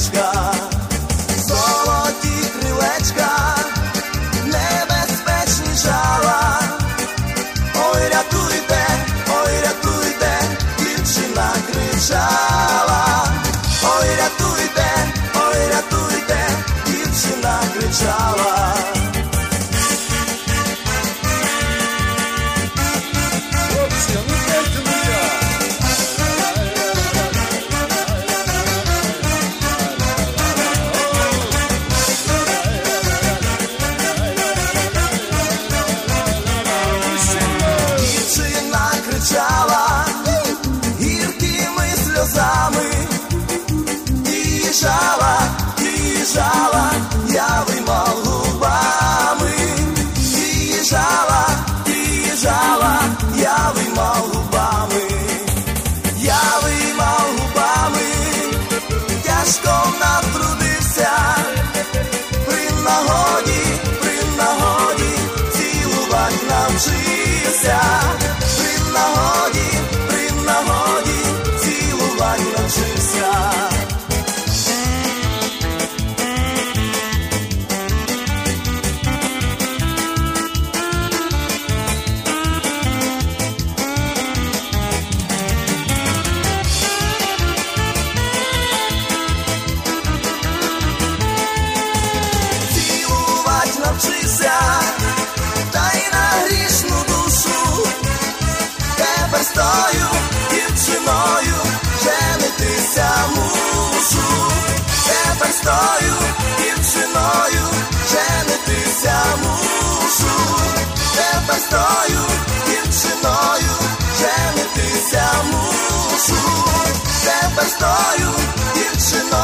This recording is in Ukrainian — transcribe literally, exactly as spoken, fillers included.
крилечка, золоті крилечка, небезпечні жала. Ой, рятуйте, ой, рятуйте, дівчина кричала. Ой, рятуйте, ой, рятуйте, дівчина кричала. Дівчина кричала гіркими сльозами, їжала, їжала явима губами, їжала, їжала явима губами, явима губами, тяжко натрудився, при нагоді, при нагоді цілувать навчився, при нагоді, при нагоді цілувать навчився. Цілувать навчився, та й на грішну душу. Тепер з тою дівчиною женитися мушу. Тепер з тою дівчиною женитися мушу. Тепер з тою дівчиною женитися мушу. Тепер з тою дівчиною